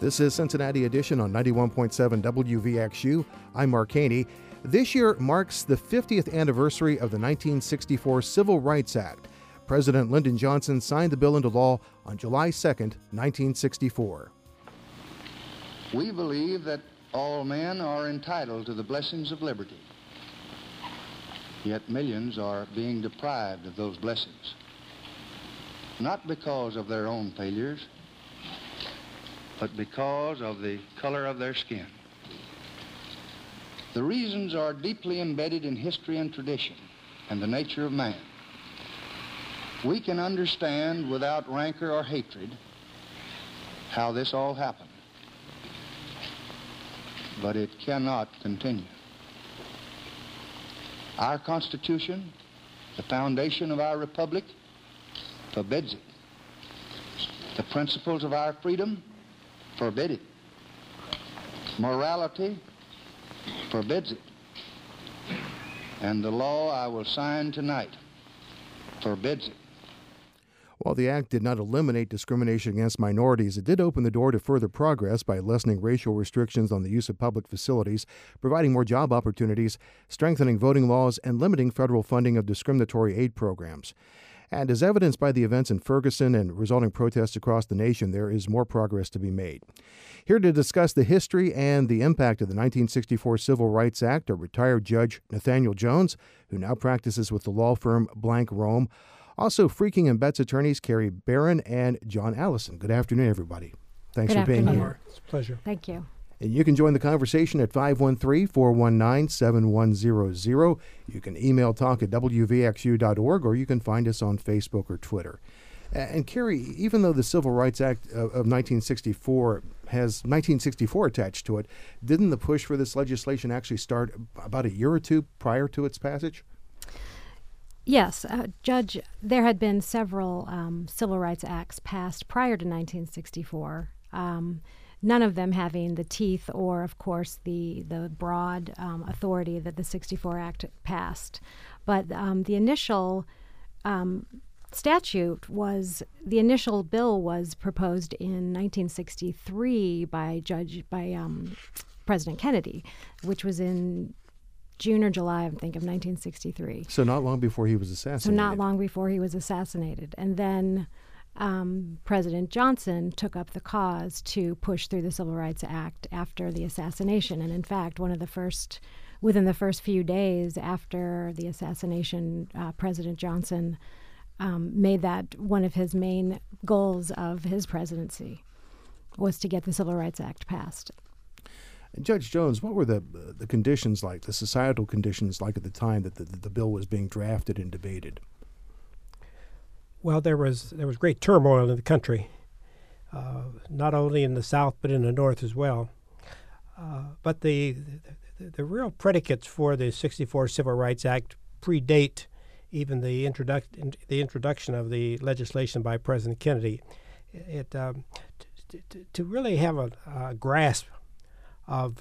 This is Cincinnati Edition on 91.7 WVXU. I'm Mark Haney. This year marks the 50th anniversary of the 1964 Civil Rights Act. President Lyndon Johnson signed the bill into law on July 2nd, 1964. We believe that all men are entitled to the blessings of liberty. Yet millions are being deprived of those blessings, not because of their own failures, but because of the color of their skin. The reasons are deeply embedded in history and tradition and the nature of man. We can understand without rancor or hatred how this all happened, but it cannot continue. Our Constitution, the foundation of our republic, forbids it. The principles of our freedom forbid it. Morality forbids it. And the law I will sign tonight forbids it. While the act did not eliminate discrimination against minorities, it did open the door to further progress by lessening racial restrictions on the use of public facilities, providing more job opportunities, strengthening voting laws, and limiting federal funding of discriminatory aid programs. And as evidenced by the events in Ferguson and resulting protests across the nation, there is more progress to be made. Here to discuss the history and the impact of the 1964 Civil Rights Act are retired Judge Nathaniel Jones, who now practices with the law firm Blank Rome. Also, Freaking and Betts attorneys Carrie Barron and John Allison. Good afternoon, everybody. Thanks for being here. It's a pleasure. Thank you. And you can join the conversation at 513-419-7100. You can email talk@wvxu.org, or you can find us on Facebook or Twitter. And Carrie, even though the Civil Rights Act of 1964 has 1964 attached to it, didn't the push for this legislation actually start about a year or two prior to its passage? Yes, Judge, there had been several Civil Rights Acts passed prior to 1964. None of them having the teeth or, of course, the broad authority that the 64 Act passed. But the initial the initial bill was proposed in 1963 by President Kennedy, which was in June or July, I think, of 1963. So not long before he was assassinated. And then President Johnson took up the cause to push through the Civil Rights Act after the assassination. And in fact, within the first few days after the assassination, President Johnson made that one of his main goals of his presidency was to get the Civil Rights Act passed. And Judge Jones, what were the conditions like, the societal conditions like at the time that the bill was being drafted and debated? Well, there was great turmoil in the country, not only in the South but in the North as well. But the real predicates for the '64 Civil Rights Act predate even the introduction of the legislation by President Kennedy. To really have a grasp of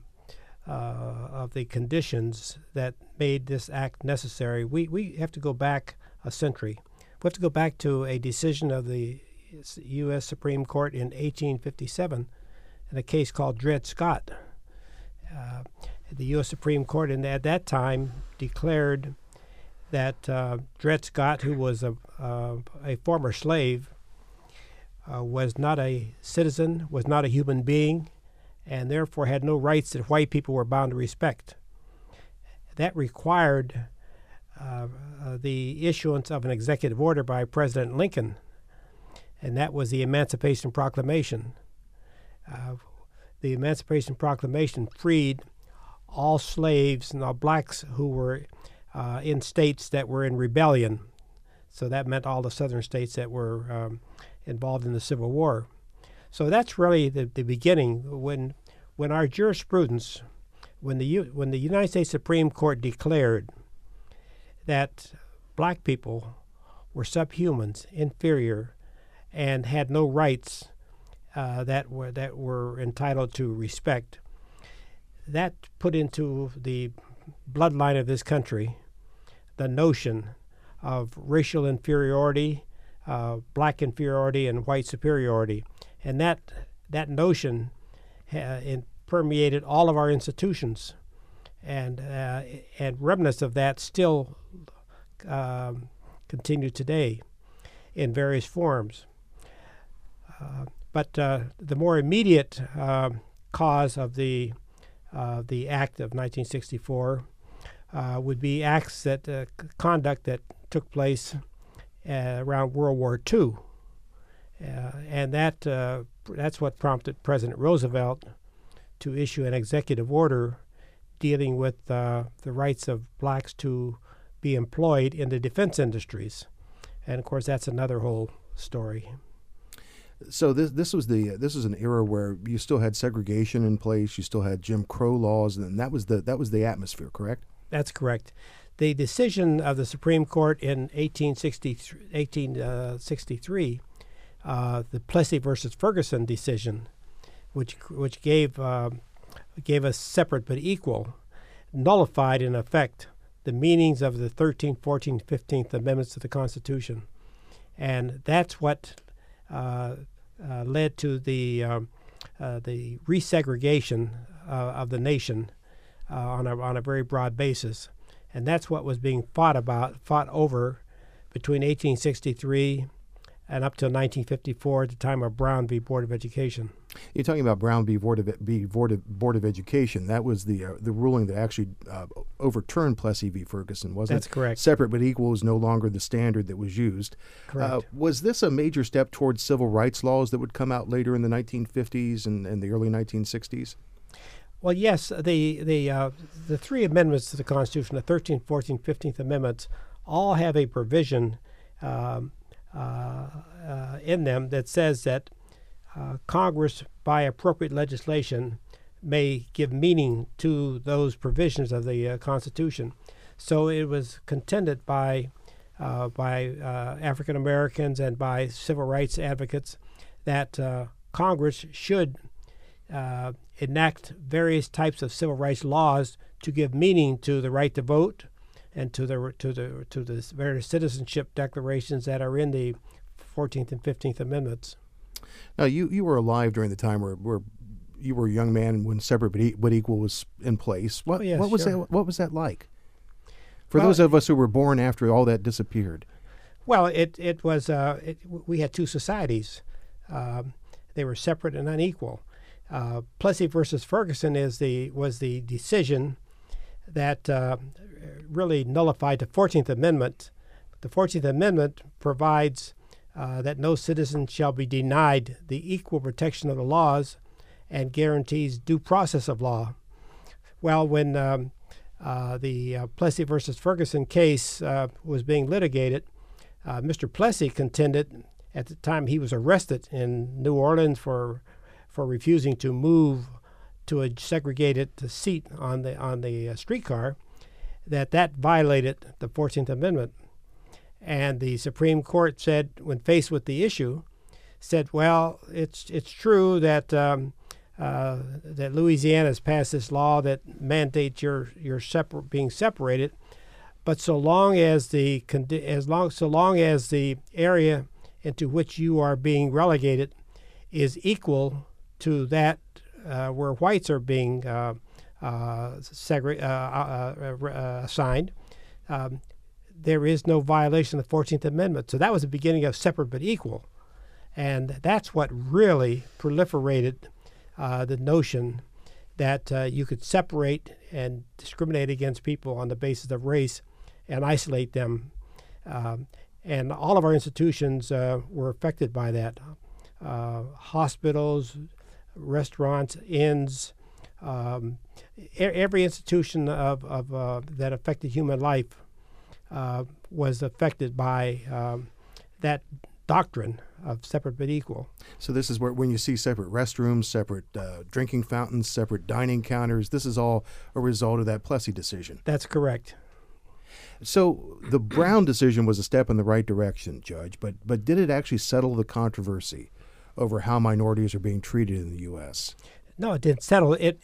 the conditions that made this act necessary, we have to go back a century. We have to go back to a decision of the U.S. Supreme Court in 1857 in a case called Dred Scott. The U.S. Supreme Court at that time declared that Dred Scott, who was a former slave, was not a citizen, was not a human being, and therefore had no rights that white people were bound to respect. That required the issuance of an executive order by President Lincoln, and that was the Emancipation Proclamation. The Emancipation Proclamation freed all slaves and all blacks who were in states that were in rebellion. So that meant all the southern states that were involved in the Civil War. So that's really the beginning. When our jurisprudence, when the United States Supreme Court declared that black people were subhumans, inferior, and had no rights that were entitled to respect, that put into the bloodline of this country the notion of racial inferiority, black inferiority, and white superiority. And that that notion permeated all of our institutions, and remnants of that still continue today in various forms. But the more immediate cause of the Act of 1964 would be acts that conduct that took place around World War II, and that's what prompted President Roosevelt to issue an executive order dealing with the rights of blacks to be employed in the defense industries, and of course that's another whole story. So this was an era where you still had segregation in place, you still had Jim Crow laws, and that was the atmosphere, correct? That's correct. The decision of the Supreme Court in 1863, the Plessy versus Ferguson decision, which gave us separate but equal, nullified in effect the meanings of the 13th, 14th, 15th Amendments to the Constitution, and that's what led to the resegregation of the nation on a very broad basis, and that's what was being fought over between 1863 and up to 1954 at the time of Brown v. Board of Education. You're talking about Brown v. Board of Education. That was the ruling that actually overturned Plessy v. Ferguson, wasn't it? That's correct. Separate but equal is no longer the standard that was used. Correct. Was this a major step towards civil rights laws that would come out later in the 1950s and the early 1960s? Well, yes. The three amendments to the Constitution, the 13th, 14th, 15th Amendments, all have a provision in them that says that Congress, by appropriate legislation, may give meaning to those provisions of the Constitution. So it was contended by African Americans and by civil rights advocates that Congress should enact various types of civil rights laws to give meaning to the right to vote and to the various citizenship declarations that are in the 14th and 15th Amendments. Now, you were alive during the time where you were a young man when separate but equal was in place. What was that like for those of us who were born after all that disappeared? Well, it was we had two societies. They were separate and unequal. Plessy versus Ferguson was the decision that really nullified the 14th Amendment. The 14th Amendment provides that no citizen shall be denied the equal protection of the laws and guarantees due process of law. Well, when the Plessy versus Ferguson case was being litigated, Mr. Plessy contended at the time he was arrested in New Orleans for refusing to move to a segregated seat on the streetcar, that violated the 14th Amendment. And the Supreme Court said, when faced with the issue, said, well, it's true that that Louisiana has passed this law that mandates your being separated, but so long as the area into which you are being relegated is equal to that where whites are being assigned, there is no violation of the 14th Amendment. So that was the beginning of separate but equal. And that's what really proliferated the notion that you could separate and discriminate against people on the basis of race and isolate them. And all of our institutions were affected by that. Hospitals, restaurants, inns, every institution that affected human life was affected by that doctrine of separate but equal. So this is where, when you see separate restrooms, separate drinking fountains, separate dining counters, this is all a result of that Plessy decision. That's correct. So the Brown decision was a step in the right direction, Judge, but did it actually settle the controversy over how minorities are being treated in the U.S.? No, it didn't settle. It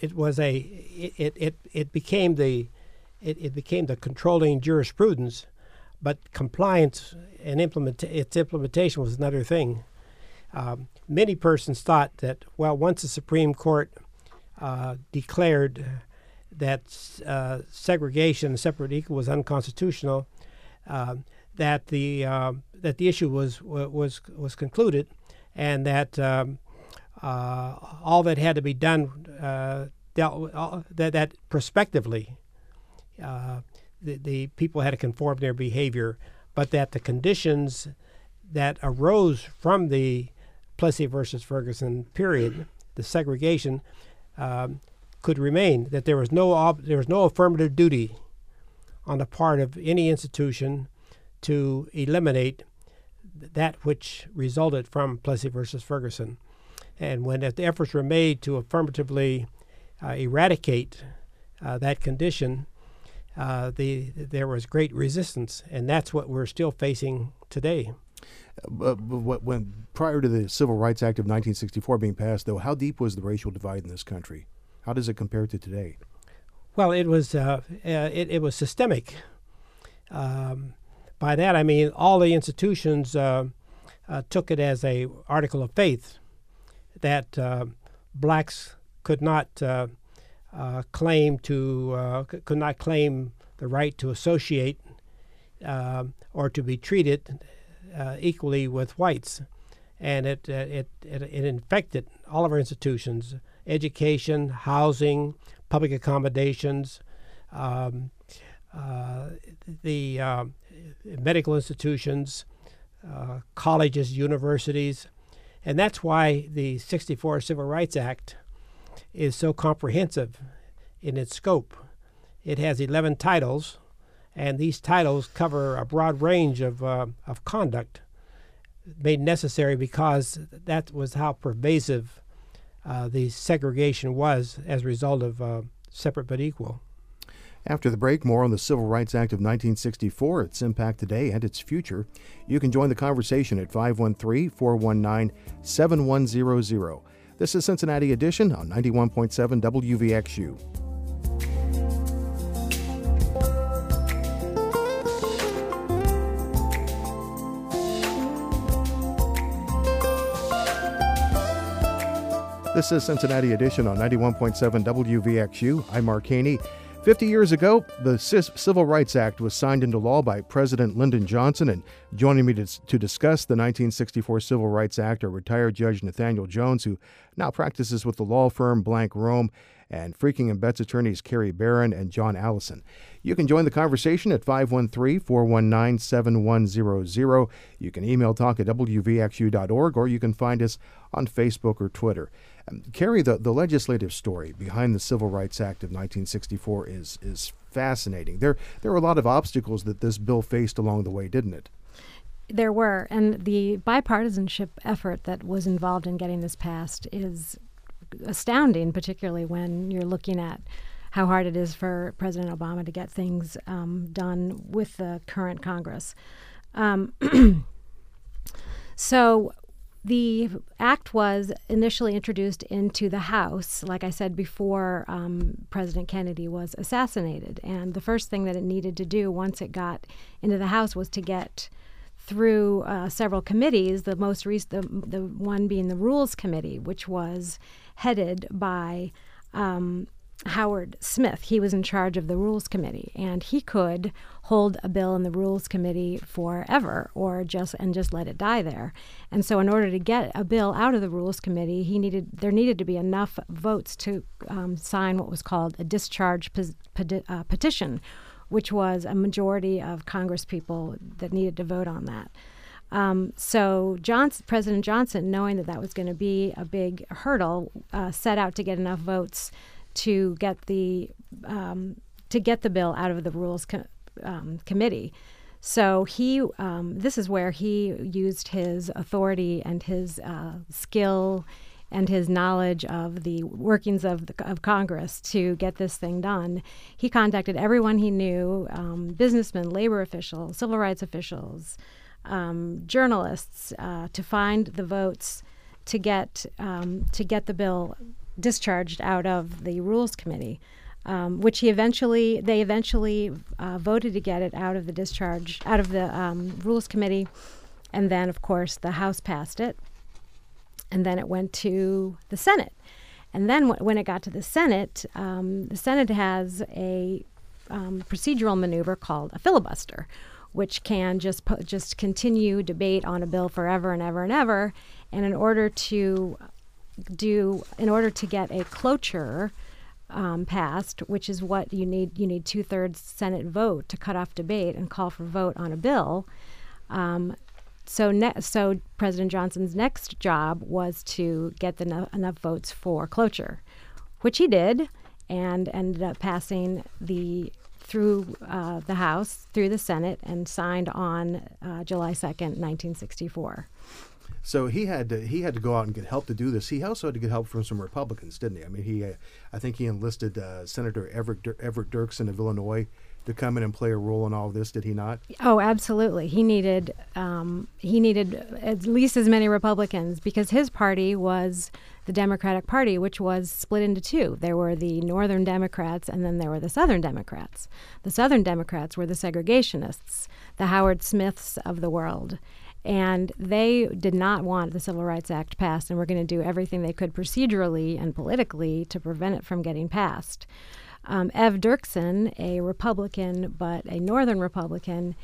became the controlling jurisprudence, but compliance and its implementation was another thing. Many persons thought that, well, once the Supreme Court declared that segregation, the separate equal, was unconstitutional, that the issue was concluded, and that all that had to be done that prospectively the people had to conform their behavior, but that the conditions that arose from the Plessy versus Ferguson period, the segregation, could remain. That there was no affirmative duty on the part of any institution to eliminate that which resulted from Plessy versus Ferguson. And when the efforts were made to affirmatively eradicate that condition, there was great resistance, and that's what we're still facing today. When prior to the Civil Rights Act of 1964 being passed, though, how deep was the racial divide in this country? How does it compare to today? Well, it was it was systemic. By that I mean all the institutions took it as a article of faith that blacks could not claim the right to associate or to be treated equally with whites, and it infected all of our institutions: education, housing, public accommodations, the medical institutions, colleges, universities. And that's why the 64 Civil Rights Act is so comprehensive in its scope. It has 11 titles, and these titles cover a broad range of conduct made necessary because that was how pervasive the segregation was as a result of separate but equal. After the break, more on the Civil Rights Act of 1964, its impact today, and its future. You can join the conversation at 513-419-7100. This is Cincinnati Edition on 91.7 WVXU. This is Cincinnati Edition on 91.7 WVXU. I'm Mark Haney. 50 years ago, the Civil Rights Act was signed into law by President Lyndon Johnson, and joining me to discuss the 1964 Civil Rights Act are retired Judge Nathaniel Jones, who now practices with the law firm Blank Rome, and Freaking and Betts attorneys Carrie Barron and John Allison. You can join the conversation at 513-419-7100. You can email talk@wvxu.org, or you can find us on Facebook or Twitter. Carrie, the legislative story behind the Civil Rights Act of 1964 is fascinating. There were a lot of obstacles that this bill faced along the way, didn't it? There were, and the bipartisanship effort that was involved in getting this passed is astounding, particularly when you're looking at how hard it is for President Obama to get things done with the current Congress. So the act was initially introduced into the House, like I said, before President Kennedy was assassinated. And the first thing that it needed to do once it got into the House was to get through several committees, the most recent, the one being the Rules Committee, which was headed by Howard Smith. He was in charge of the Rules Committee, and he could hold a bill in the Rules Committee forever, or just let it die there. And so, in order to get a bill out of the Rules Committee, there needed to be enough votes to sign what was called a discharge petition, which was a majority of Congress people that needed to vote on that. So President Johnson, knowing that was going to be a big hurdle, set out to get enough votes to get the bill out of the Rules Committee. So this is where he used his authority and his skill and his knowledge of the workings of Congress to get this thing done. He contacted everyone he knew, businessmen, labor officials, civil rights officials, journalists, to find the votes to get the bill discharged out of the Rules Committee, which they eventually voted to get it out of the Rules Committee, and then of course the House passed it. and then it went to the Senate. And then when it got to the Senate has a procedural maneuver called a filibuster, which can just continue debate on a bill forever and ever and ever. And in order to get a cloture passed, which is what you need 2/3 Senate vote to cut off debate and call for vote on a bill. So President Johnson's next job was to get enough votes for cloture, which he did, and ended up passing through the House, through the Senate, and signed on July 2nd, 1964. So he had to go out and get help to do this. He also had to get help from some Republicans, didn't he? I mean, I think he enlisted Senator Everett Dirksen of Illinois to come in and play a role in all of this, did he not? Oh, absolutely. He needed at least as many Republicans, because his party was the Democratic Party, which was split into two. There were the Northern Democrats, and then there were the Southern Democrats. The Southern Democrats were the segregationists, the Howard Smiths of the world. And they did not want the Civil Rights Act passed, and were going to do everything they could procedurally and politically to prevent it from getting passed. Ev Dirksen, a Republican, but a Northern Republican,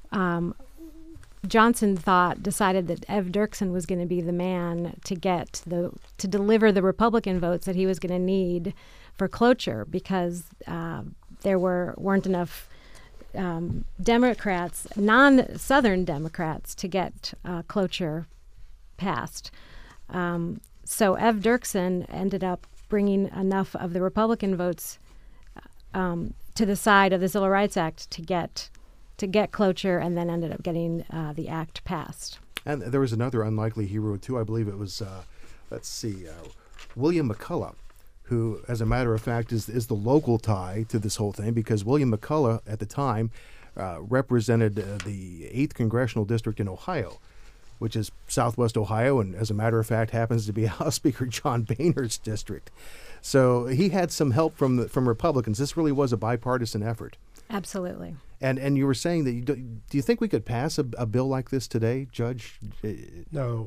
Johnson decided that Ev Dirksen was going to be the man to deliver the Republican votes that he was going to need for cloture, because there weren't enough Democrats, non-Southern Democrats, to get cloture passed. So Ev Dirksen ended up bringing enough of the Republican votes to the side of the Civil Rights Act to get cloture, and then ended up getting the act passed. And there was another unlikely hero too. I believe it was William McCulloch, who, as a matter of fact, is the local tie to this whole thing, because William McCulloch at the time represented the 8th Congressional District in Ohio, which is southwest Ohio, and as a matter of fact happens to be House Speaker John Boehner's district. So he had some help from Republicans. This really was a bipartisan effort. Absolutely. And you were saying that do you think we could pass a bill like this today, Judge? No.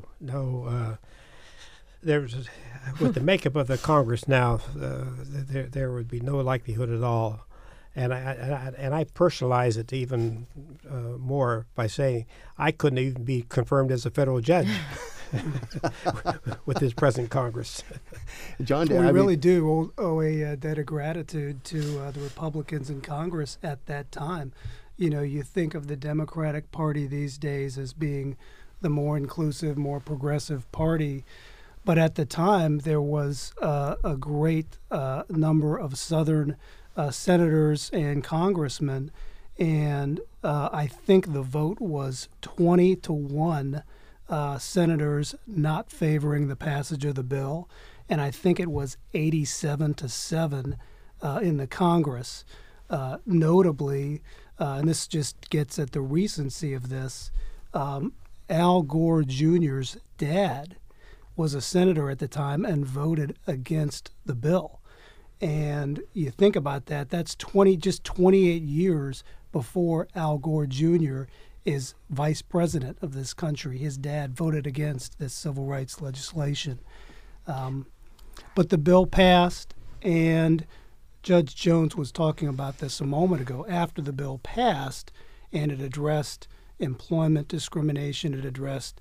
There's with the makeup of the Congress now, there would be no likelihood at all. And I personalize it even more by saying I couldn't even be confirmed as a federal judge with this present Congress. John, we really do owe a debt of gratitude to the Republicans in Congress at that time. You know, you think of the Democratic Party these days as being the more inclusive, more progressive party. But at the time, there was a great number of Southern senators and congressmen, and I think the vote was 20-1 senators not favoring the passage of the bill, and I think it was 87-7 in the Congress. Notably, and this just gets at the recency of this, Al Gore Jr.'s dad was a senator at the time and voted against the bill. And you think about that, that's 28 years before Al Gore Jr. is vice president of this country. His dad voted against this civil rights legislation. But the bill passed, and Judge Jones was talking about this a moment ago. After the bill passed, and it addressed employment discrimination, it addressed,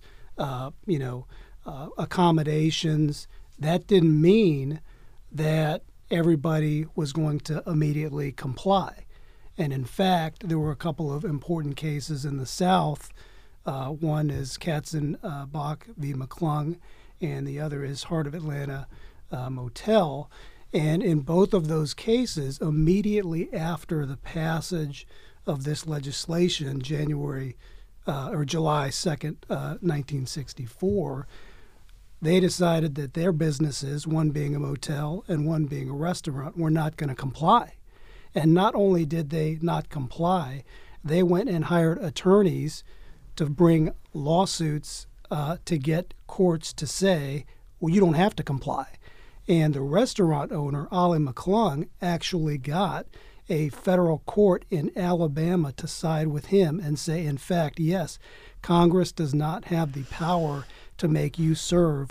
accommodations, that didn't mean that everybody was going to immediately comply. And in fact, there were a couple of important cases in the South. One is Katzenbach v. McClung, and the other is Heart of Atlanta Motel. And in both of those cases, immediately after the passage of this legislation, July 2nd, 1964, they decided that their businesses, one being a motel and one being a restaurant, were not going to comply. And not only did they not comply, they went and hired attorneys to bring lawsuits to get courts to say, well, you don't have to comply. And the restaurant owner, Ollie McClung, actually got a federal court in Alabama to side with him and say, in fact, yes, Congress does not have the power to make you serve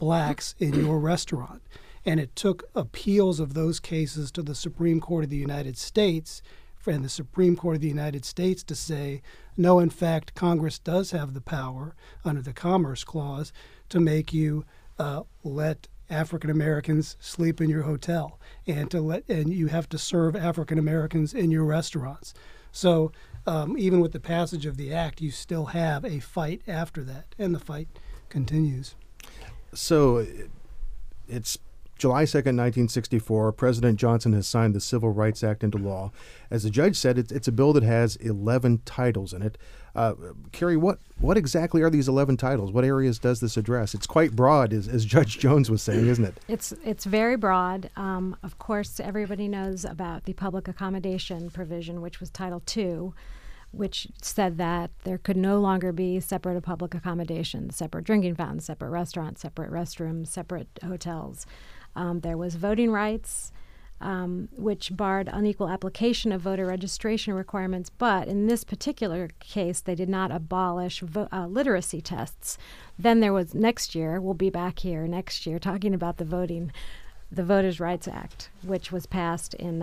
blacks in your restaurant. And it took appeals of those cases to the Supreme Court of the United States, and the Supreme Court of the United States to say, no, in fact, Congress does have the power under the Commerce Clause to make you let African Americans sleep in your hotel, and you have to serve African Americans in your restaurants. So even with the passage of the act, you still have a fight after that, and the fight continues. So it's July 2nd, 1964. President Johnson has signed the Civil Rights Act into law. As the judge said, it's a bill that has 11 titles in it. Carrie, what exactly are these 11 titles? What areas does this address? It's quite broad, as Judge Jones was saying, isn't it? It's very broad. Of course, everybody knows about the public accommodation provision, which was Title II, which said that there could no longer be separate public accommodations, separate drinking fountains, separate restaurants, separate restrooms, separate hotels. There was voting rights, which barred unequal application of voter registration requirements. But in this particular case, they did not abolish literacy tests. Then there was next year, we'll be back here next year talking about the Voters' Rights Act, which was passed in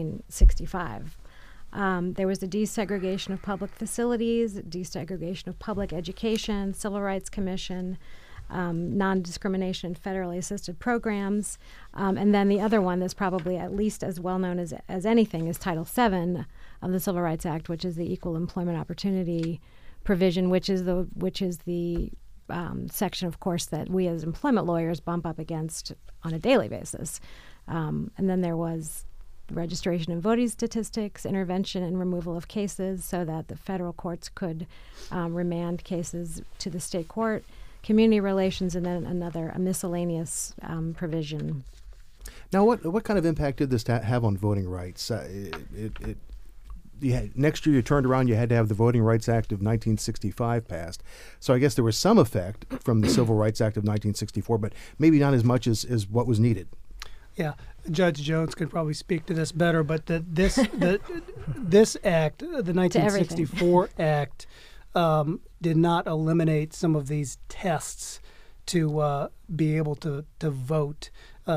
1965. There was the desegregation of public facilities, desegregation of public education, Civil Rights Commission, non-discrimination in federally assisted programs. And then the other one that's probably at least as well known as anything is Title VII of the Civil Rights Act, which is the Equal Employment Opportunity provision, which is the section, of course, that we as employment lawyers bump up against on a daily basis. And then there was registration and voting statistics, intervention and removal of cases so that the federal courts could remand cases to the state court, community relations, and then a miscellaneous provision. Now, what kind of impact did this have on voting rights? Next year you turned around, you had to have the Voting Rights Act of 1965 passed. So I guess there was some effect from the Civil Rights Act of 1964, but maybe not as much as what was needed. Yeah, Judge Jones could probably speak to this better, but this act, the 1964 Act, did not eliminate some of these tests to be able to vote,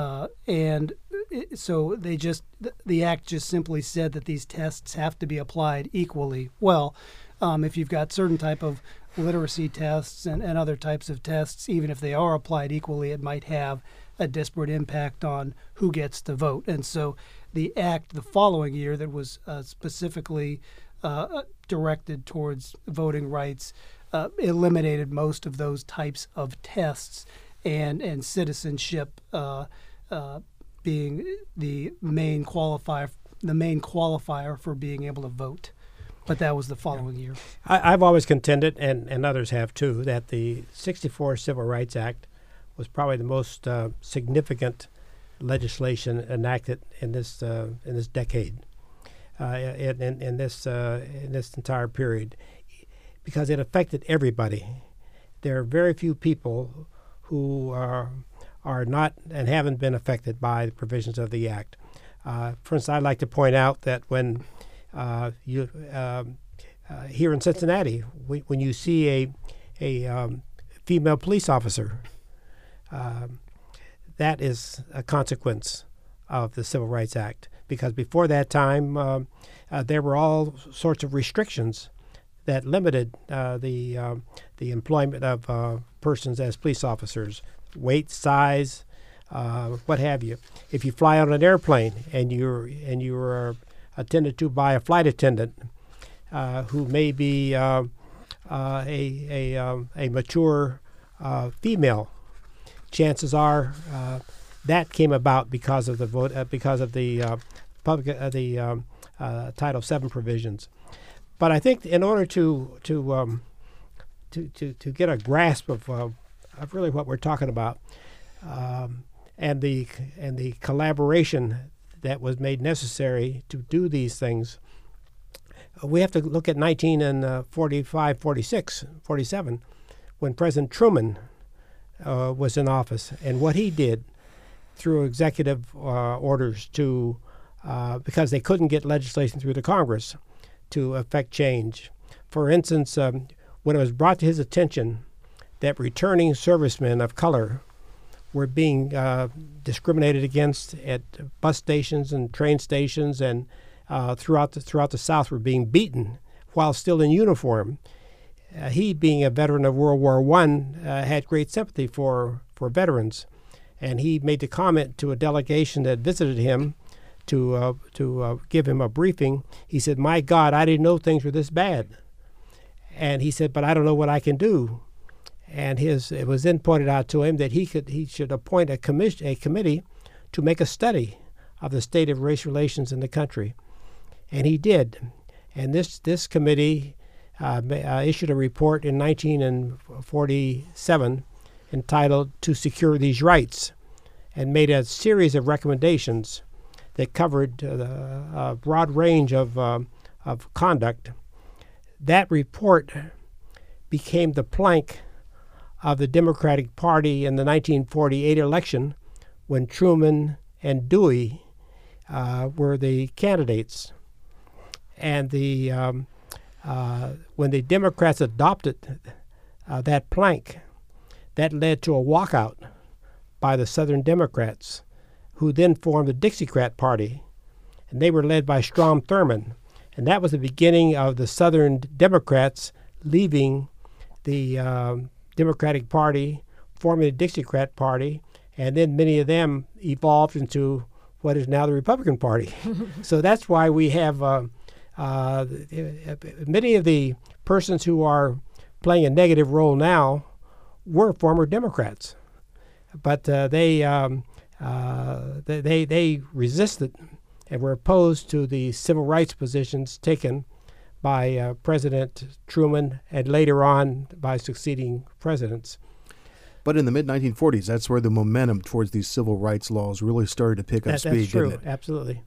so the act just simply said that these tests have to be applied equally. Well, if you've got certain type of literacy tests and other types of tests, even if they are applied equally, it might have a disparate impact on who gets to vote. And so the act the following year that was specifically directed towards voting rights eliminated most of those types of tests, and citizenship being the main qualifier for being able to vote. But that was the following year. I've always contended, and others have too, that the 64 Civil Rights Act was probably the most significant legislation enacted in this decade, in this entire period, because it affected everybody. There are very few people who are not and haven't been affected by the provisions of the act. For instance, I'd like to point out that when here in Cincinnati, when you see a female police officer, that is a consequence of the Civil Rights Act, because before that time there were all sorts of restrictions that limited the employment of persons as police officers, weight, size, what have you. If you fly on an airplane and you're attended to by a flight attendant who may be a mature female, chances are that came about because of the vote, because of the Title VII provisions. But I think in order to get a grasp of really what we're talking about, and the collaboration that was made necessary to do these things, we have to look at 1945, 46, 47, when President Truman was in office, and what he did through executive orders to, because they couldn't get legislation through the Congress to effect change. For instance, when it was brought to his attention that returning servicemen of color were being discriminated against at bus stations and train stations, and throughout the South were being beaten while still in uniform. He, being a veteran of World War I, had great sympathy for veterans, and he made the comment to a delegation that visited him to give him a briefing. He said, "My God, I didn't know things were this bad." And he said, "But I don't know what I can do." And it was then pointed out to him that he should appoint a committee to make a study of the state of race relations in the country, and he did. And this committee issued a report in 1947 entitled "To Secure These Rights," and made a series of recommendations that covered a broad range of conduct. That report became the plank of the Democratic Party in the 1948 election, when Truman and Dewey were the candidates. And when the Democrats adopted that plank, that led to a walkout by the Southern Democrats, who then formed the Dixiecrat Party, and they were led by Strom Thurmond. And that was the beginning of the Southern Democrats leaving the Democratic Party, forming the Dixiecrat Party, and then many of them evolved into what is now the Republican Party. So that's why we have many of the persons who are playing a negative role now were former Democrats, but they resisted and were opposed to the civil rights positions taken by President Truman and later on by succeeding presidents. But in the mid-1940s, that's where the momentum towards these civil rights laws really started to pick up speed, that's true. didn't it? Absolutely.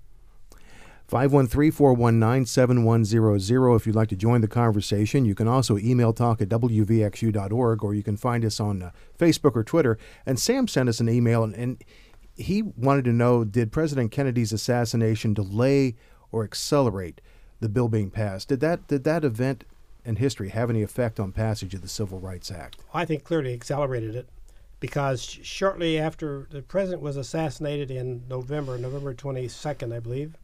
513-419-7100 if you'd like to join the conversation. You can also email talk@wvxu.org, or you can find us on Facebook or Twitter. And Sam sent us an email, and he wanted to know, did President Kennedy's assassination delay or accelerate the bill being passed? Did that event in history have any effect on passage of the Civil Rights Act? I think clearly accelerated it, because shortly after the president was assassinated in November 22nd, I believe,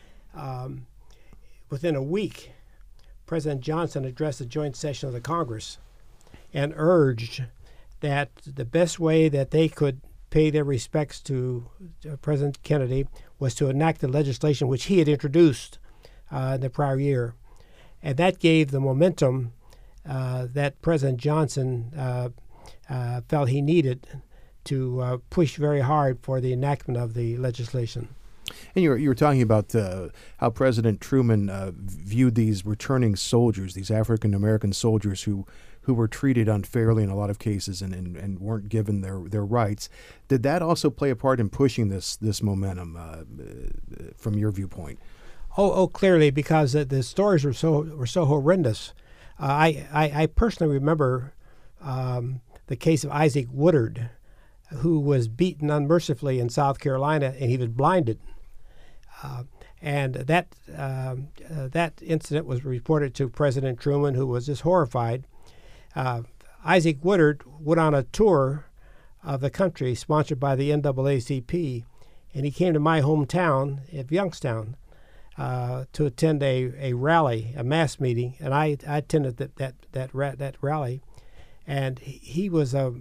within a week, President Johnson addressed the joint session of the Congress and urged that the best way that they could pay their respects to President Kennedy was to enact the legislation which he had introduced in the prior year. And that gave the momentum that President Johnson felt he needed to push very hard for the enactment of the legislation. And you were talking about how President Truman viewed these returning soldiers, these African-American soldiers who were treated unfairly in a lot of cases and weren't given their rights. Did that also play a part in pushing this momentum from your viewpoint? Oh, clearly, because the stories were so horrendous. I personally remember the case of Isaac Woodard, who was beaten unmercifully in South Carolina, and he was blinded. And that incident was reported to President Truman, who was just horrified. Isaac Woodard went on a tour of the country sponsored by the NAACP, and he came to my hometown of Youngstown to attend a rally, a mass meeting, and I attended that rally. And he was a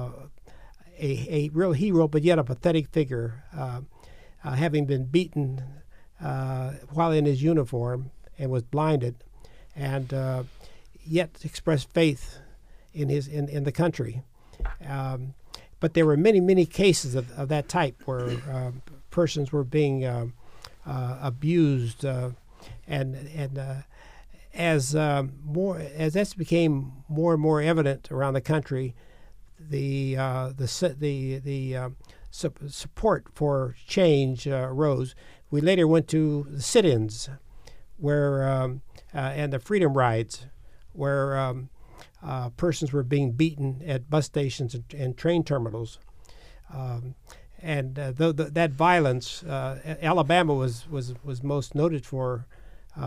real hero, but yet a pathetic figure, having been beaten while in his uniform and was blinded, and yet expressed faith in the country. But there were many cases of that type where persons were being abused, and as this became more and more evident around the country, the support for change rose. We later went to the sit-ins, where and the freedom rides, where persons were being beaten at bus stations and train terminals. And that violence, Alabama was most noted for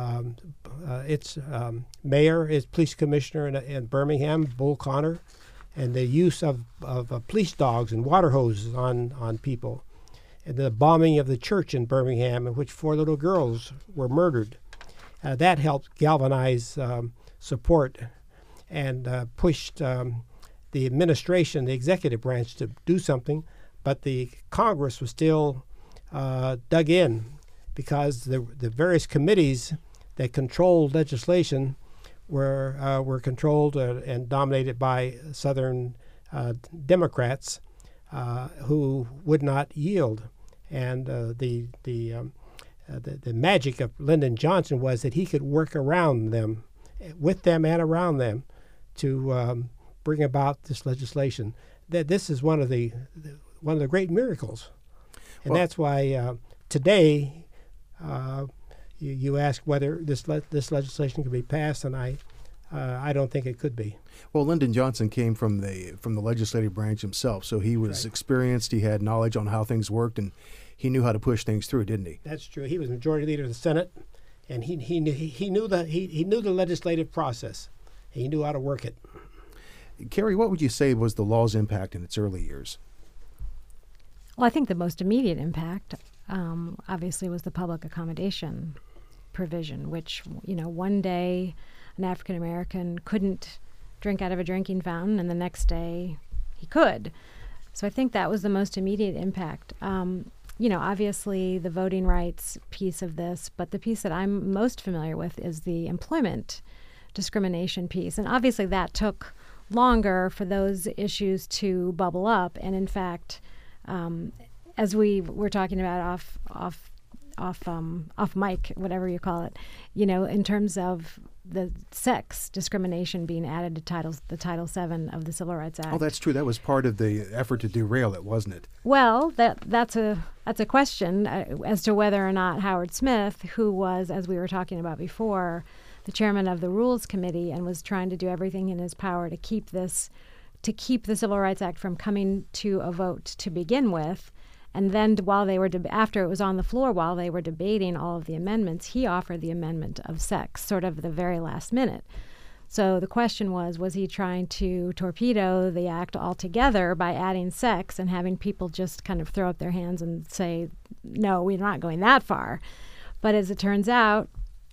its mayor, its police commissioner in Birmingham, Bull Connor, and the use of police dogs and water hoses on people, and the bombing of the church in Birmingham in which 4 little girls were murdered. That helped galvanize support and pushed the administration, the executive branch, to do something, but the Congress was still dug in because the various committees that controlled legislation were controlled and dominated by Southern Democrats who would not yield. And the magic of Lyndon Johnson was that he could work around them, with them and around them, to bring about this legislation. That this is one of the great miracles, and that's why today you ask whether this legislation can be passed, and I don't think it could be. Well, Lyndon Johnson came from the legislative branch himself, so he was experienced. He had knowledge on how things worked, and he knew how to push things through, didn't he? That's true. He was Majority Leader of the Senate, and he knew the legislative process. He knew how to work it. Carrie, what would you say was the law's impact in its early years? Well, I think the most immediate impact, obviously, was the public accommodation provision, which, one day an African American couldn't drink out of a drinking fountain, and the next day he could. So I think that was the most immediate impact. Obviously the voting rights piece of this, but the piece that I'm most familiar with is the employment discrimination piece. And obviously that took longer for those issues to bubble up. And in fact, as we were talking about off mic, whatever you call it, in terms of the sex discrimination being added to the Title VII of the Civil Rights Act. Oh, that's true. That was part of the effort to derail it, wasn't it? Well, that's a question as to whether or not Howard Smith, who was, as we were talking about before, the chairman of the Rules Committee and was trying to do everything in his power to keep the Civil Rights Act from coming to a vote to begin with. And then while they were after it was on the floor, while they were debating all of the amendments, he offered the amendment of sex, sort of the very last minute. So the question was he trying to torpedo the act altogether by adding sex and having people just kind of throw up their hands and say, no, we're not going that far? But as it turns out,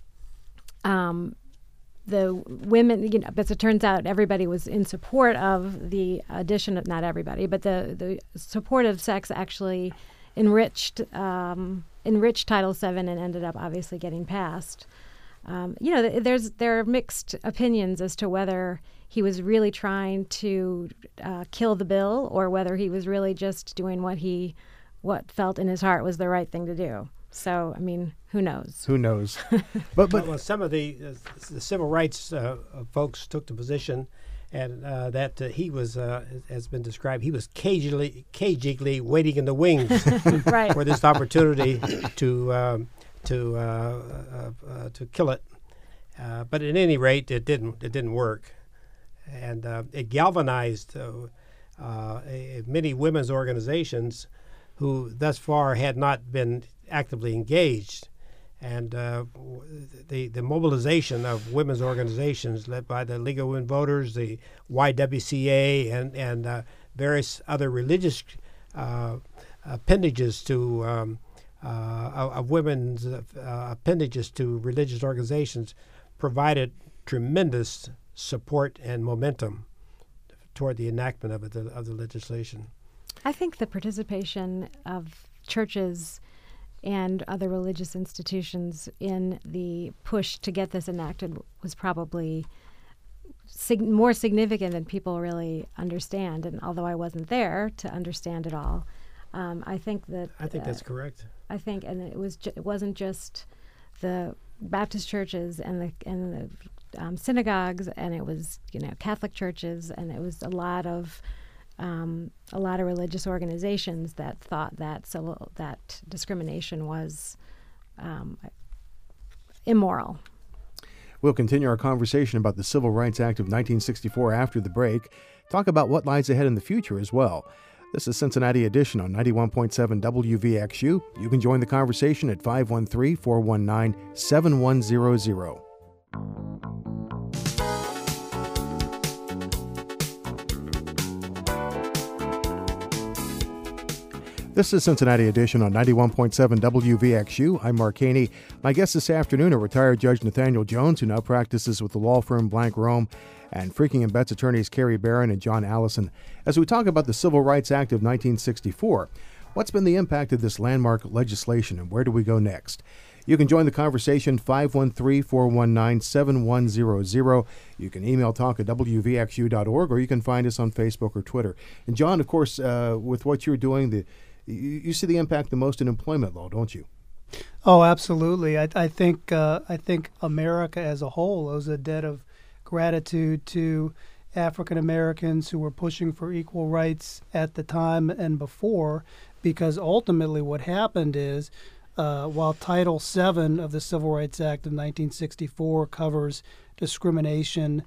the women, as it turns out, everybody was in support of the addition of, not everybody, but the support of sex actually enriched Title VII and ended up obviously getting passed. There are mixed opinions as to whether he was really trying to kill the bill or whether he was really just doing what felt in his heart was the right thing to do. So, who knows? Who knows? But some of the civil rights folks took the position, and that he was, has been described, he was cagily waiting in the wings right. for this opportunity to kill it. But at any rate, it didn't work, and it galvanized many women's organizations who thus far had not been actively engaged, and the mobilization of women's organizations led by the League of Women Voters, the YWCA, and various other religious appendages to of women's appendages to religious organizations provided tremendous support and momentum toward the enactment of the legislation. I think the participation of churches and other religious institutions in the push to get this enacted was probably more significant than people really understand. And although I wasn't there to understand it all, I think that's correct. I think, and it wasn't just the Baptist churches and the synagogues, and it was Catholic churches, and it was a lot of religious organizations that thought that discrimination was immoral. We'll continue our conversation about the Civil Rights Act of 1964 after the break. Talk about what lies ahead in the future as well. This is Cincinnati Edition on 91.7 WVXU. You can join the conversation at 513-419-7100. This is Cincinnati Edition on 91.7 WVXU. I'm Mark Haney. My guest this afternoon are retired Judge Nathaniel Jones, who now practices with the law firm Blank Rome, and Freaking and Betts attorneys Carrie Barron and John Allison, as we talk about the Civil Rights Act of 1964. What's been the impact of this landmark legislation, and where do we go next? You can join the conversation 513-419-7100. You can email talk@wvxu.org, or you can find us on Facebook or Twitter. And John, of course, with what you're doing, you see the impact the most in employment law, don't you? Oh, absolutely. I think America as a whole owes a debt of gratitude to African Americans who were pushing for equal rights at the time and before, because ultimately what happened is, while Title VII of the Civil Rights Act of 1964 covers discrimination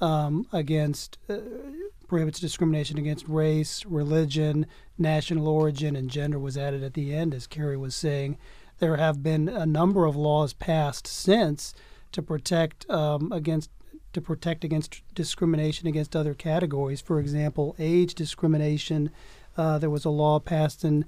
prohibits discrimination against race, religion, national origin, and gender was added at the end, as Carrie was saying. There have been a number of laws passed since to protect against discrimination against other categories. For example, age discrimination. There was a law passed in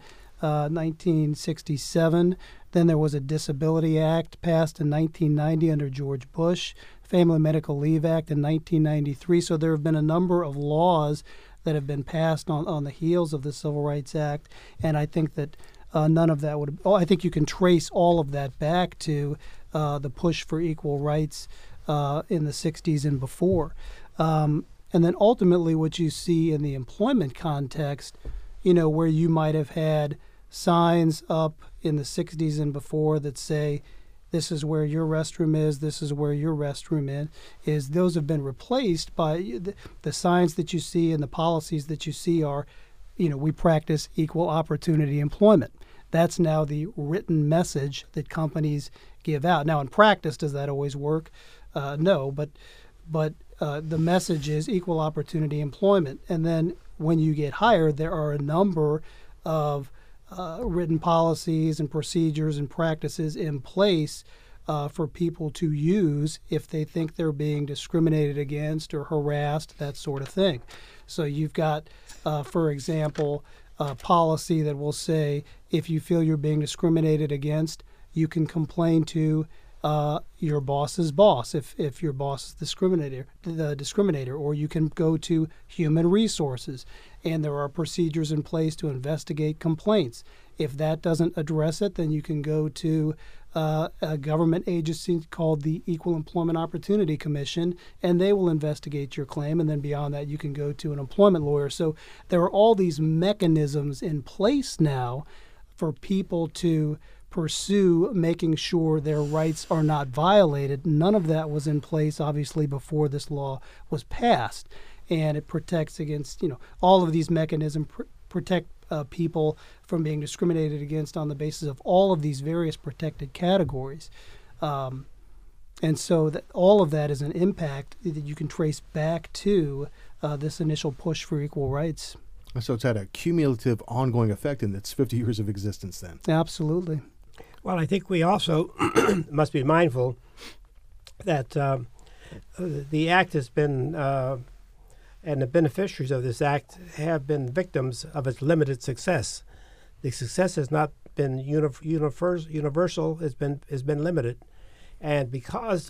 1967. Then there was a Disability Act passed in 1990 under George Bush. Family Medical Leave Act in 1993. So there have been a number of laws that have been passed on the heels of the Civil Rights Act, and I think that none of that would. I think you can trace all of that back to the push for equal rights in the 60s and before. And then ultimately what you see in the employment context, where you might have had signs up in the 60s and before that say, this is where your restroom is, this is where your restroom is, those have been replaced by the signs that you see and the policies that you see are, we practice equal opportunity employment. That's now the written message that companies give out. Now, in practice, does that always work? No, but the message is equal opportunity employment. And then when you get hired, there are a number of written policies and procedures and practices in place for people to use if they think they're being discriminated against or harassed, that sort of thing. So you've got, for example, a policy that will say if you feel you're being discriminated against, you can complain to your boss's boss if your boss is the discriminator, or you can go to human resources, and there are procedures in place to investigate complaints. If that doesn't address it, then you can go to a government agency called the Equal Employment Opportunity Commission, and they will investigate your claim, and then beyond that you can go to an employment lawyer. So there are all these mechanisms in place now for people to pursue making sure their rights are not violated. None of that was in place, obviously, before this law was passed. And it protects against, all of these mechanisms protect people from being discriminated against on the basis of all of these various protected categories. And so that all of that is an impact that you can trace back to this initial push for equal rights. So it's had a cumulative ongoing effect in its 50 years of existence then. Absolutely. Well, I think we also must be mindful that the Act has been, and the beneficiaries of this Act have been victims of its limited success. The success has not been universal; it's been limited, and because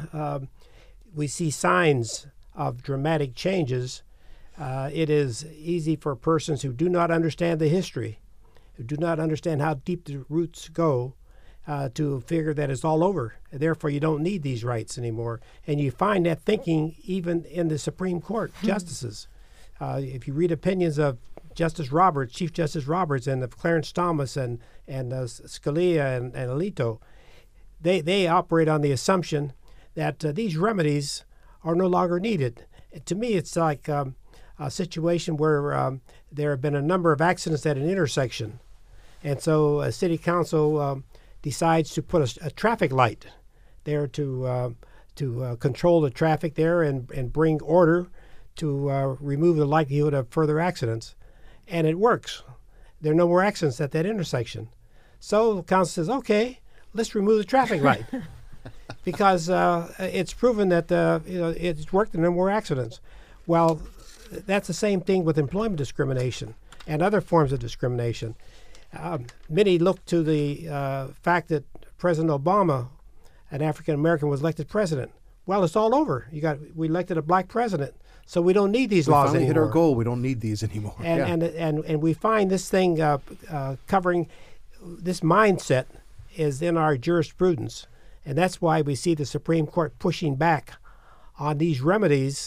we see signs of dramatic changes, it is easy for persons who do not understand the history, who do not understand how deep the roots go, to figure that it's all over. Therefore, you don't need these rights anymore. And you find that thinking even in the Supreme Court justices. If you read opinions of Justice Roberts, Chief Justice Roberts, and of Clarence Thomas and Scalia and Alito, they operate on the assumption that these remedies are no longer needed. To me, it's like a situation where there have been a number of accidents at an intersection. And so a city council decides to put a traffic light there to control the traffic there and bring order to remove the likelihood of further accidents. And it works. There are no more accidents at that intersection. So the council says, okay, let's remove the traffic light because it's proven that it's worked and no more accidents. Well, that's the same thing with employment discrimination and other forms of discrimination. Many look to the fact that President Obama, an African American, was elected president. Well, it's all over. We elected a black president, so we don't need these laws anymore. We finally hit our goal. We don't need these anymore. And we find this thing covering this mindset is in our jurisprudence, and that's why we see the Supreme Court pushing back on these remedies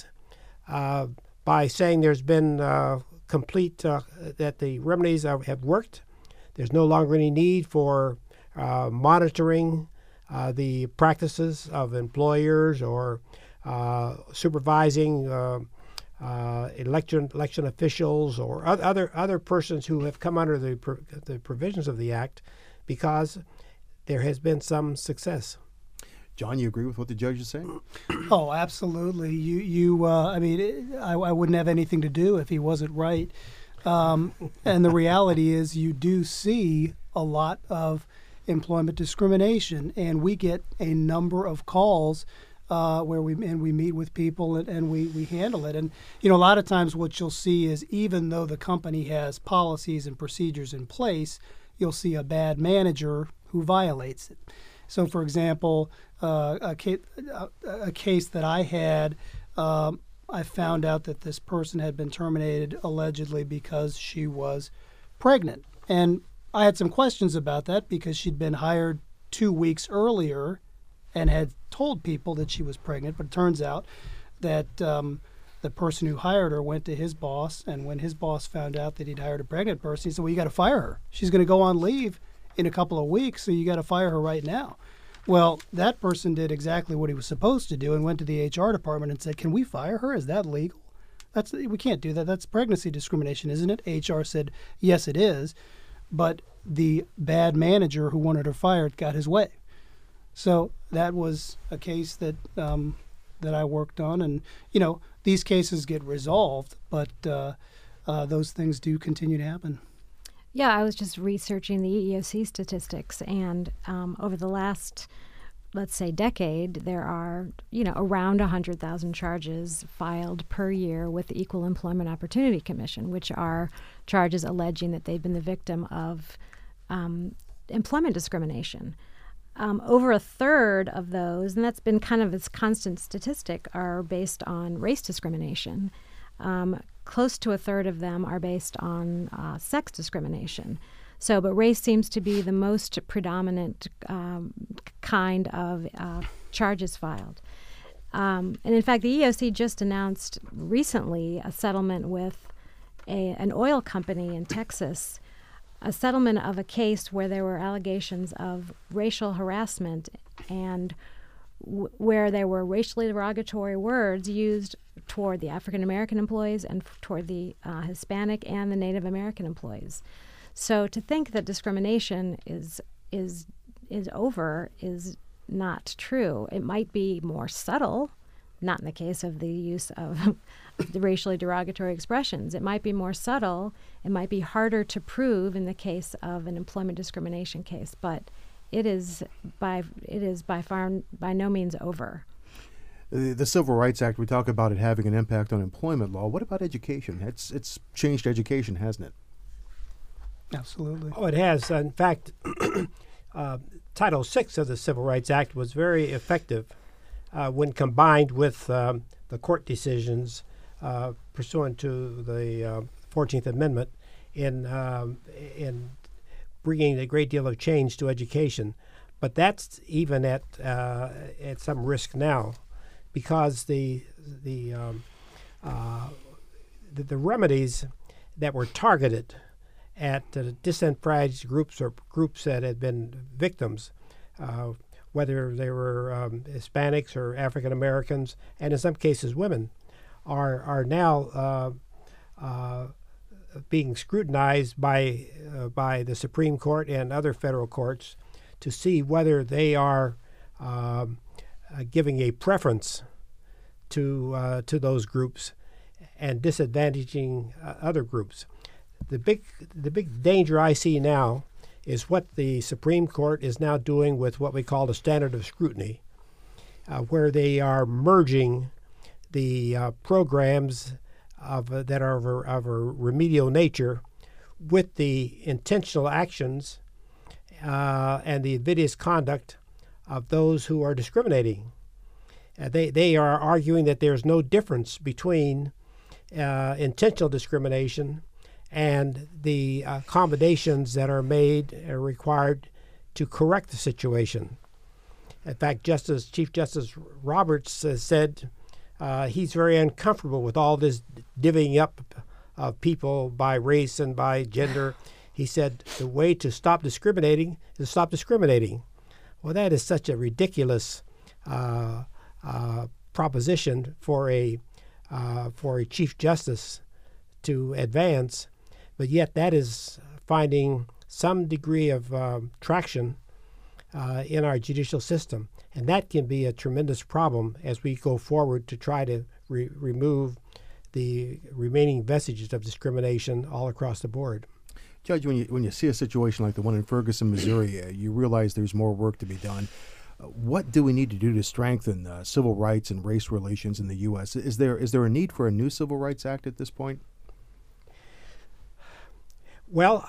by saying there's been complete that the remedies have worked. There's no longer any need for monitoring the practices of employers or supervising election officials or other persons who have come under the provisions of the Act, because there has been some success. John, you agree with what the judge is saying? Oh, absolutely. I mean, I wouldn't have anything to do if he wasn't right. And the reality is, you do see a lot of employment discrimination, and we get a number of calls where we meet with people and we handle it. And a lot of times what you'll see is, even though the company has policies and procedures in place, you'll see a bad manager who violates it. So, for example, a case that I had, I found out that this person had been terminated allegedly because she was pregnant. And I had some questions about that, because she'd been hired 2 weeks earlier and had told people that she was pregnant. But it turns out that the person who hired her went to his boss, and when his boss found out that he'd hired a pregnant person, he said, well, you got to fire her. She's going to go on leave in a couple of weeks, so you got to fire her right now. Well, that person did exactly what he was supposed to do and went to the HR department and said, can we fire her? Is that legal? We can't do that. That's pregnancy discrimination, isn't it? HR said, yes, it is. But the bad manager who wanted her fired got his way. So that was a case that I worked on. And, these cases get resolved, but those things do continue to happen. Yeah, I was just researching the EEOC statistics, and over the last, let's say, decade, there are, around 100,000 charges filed per year with the Equal Employment Opportunity Commission, which are charges alleging that they've been the victim of employment discrimination. Over a third of those, and that's been kind of its constant statistic, are based on race discrimination. Close to a third of them are based on sex discrimination. But race seems to be the most predominant kind of charges filed. And in fact, the EEOC just announced recently a settlement with an oil company in Texas, a settlement of a case where there were allegations of racial harassment and where there were racially derogatory words used toward the African American employees and toward the Hispanic and the Native American employees. So to think that discrimination is over is not true. It might be more subtle, not in the case of the use of the racially derogatory expressions. It might be more subtle. It might be harder to prove in the case of an employment discrimination case, but it is by no means over. The Civil Rights Act, we talk about it having an impact on employment law. What about education? It's changed education, hasn't it? Absolutely. Oh, it has. In fact, Title VI of the Civil Rights Act was very effective when combined with the court decisions pursuant to the 14th Amendment in bringing a great deal of change to education. But that's even at some risk now, because the remedies that were targeted at disenfranchised groups or groups that had been victims, whether they were Hispanics or African Americans, and in some cases women, are now being scrutinized by the Supreme Court and other federal courts to see whether they are giving a preference to those groups and disadvantaging other groups. The big danger I see now is what the Supreme Court is now doing with what we call the standard of scrutiny, where they are merging the programs that are of a remedial nature with the intentional actions and the invidious conduct of those who are discriminating. They are arguing that there's no difference between intentional discrimination and the accommodations that are made or required to correct the situation. In fact, Chief Justice Roberts said he's very uncomfortable with all this divvying up of people by race and by gender. He said the way to stop discriminating is to stop discriminating. Well, that is such a ridiculous proposition for a Chief Justice to advance, but yet that is finding some degree of traction in our judicial system, and that can be a tremendous problem as we go forward to try to remove the remaining vestiges of discrimination all across the board. Judge, when you see a situation like the one in Ferguson, Missouri, you realize there's more work to be done. What do we need to do to strengthen civil rights and race relations in the U.S.? Is there a need for a new Civil Rights Act at this point? Well,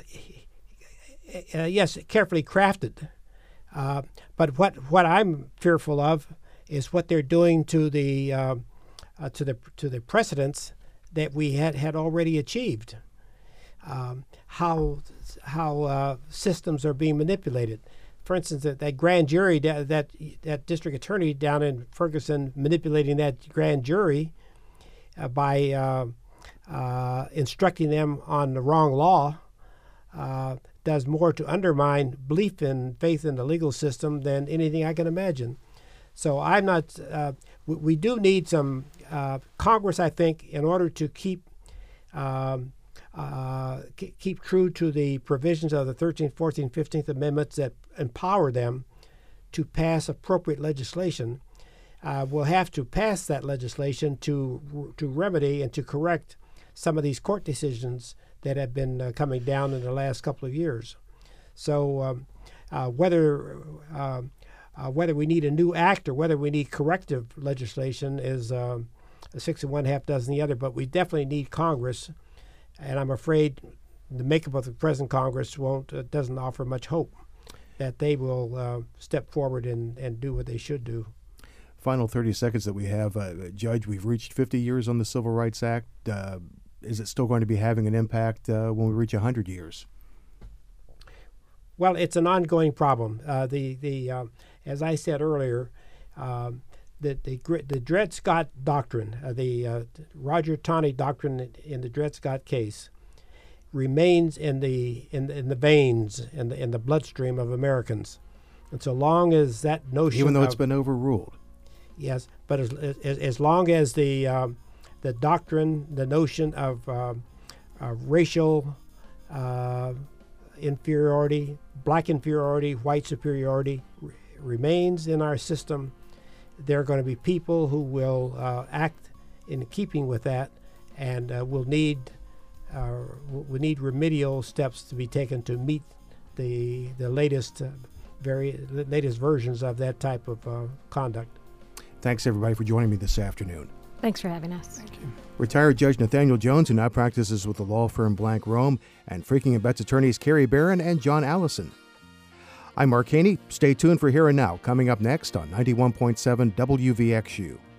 yes, carefully crafted. But what I'm fearful of is what they're doing to the precedents that we had already achieved. How systems are being manipulated. For instance, that grand jury, that district attorney down in Ferguson manipulating that grand jury by instructing them on the wrong law does more to undermine belief and faith in the legal system than anything I can imagine. So I'm not. We do need some Congress, I think, in order to keep true to the provisions of the 13th, 14th, 15th Amendments that empower them to pass appropriate legislation. We'll have to pass that legislation to remedy and to correct some of these court decisions that have been coming down in the last couple of years. So whether we need a new act or whether we need corrective legislation is a 6 and 1/2 dozen the other, but we definitely need Congress. And I'm afraid the makeup of the present Congress doesn't offer much hope that they will step forward and do what they should do. Final 30 seconds that we have. Judge, we've reached 50 years on the Civil Rights Act. Is it still going to be having an impact when we reach 100 years? Well, it's an ongoing problem. As I said earlier, the Dred Scott Doctrine, the Roger Taney Doctrine in the Dred Scott case, remains in the veins, in the bloodstream of Americans, and so long as that notion, even though it's been overruled, yes, but as long as the doctrine, the notion of racial inferiority, black inferiority, white superiority remains in our system, there are going to be people who will act in keeping with that, and we need remedial steps to be taken to meet the latest versions of that type of conduct. Thanks, everybody, for joining me this afternoon. Thanks for having us. Thank you. Retired Judge Nathaniel Jones, who now practices with the law firm Blank Rome, and Freaking and Betts attorneys Carrie Barron and John Allison. I'm Mark Haney. Stay tuned for Here and Now, coming up next on 91.7 WVXU.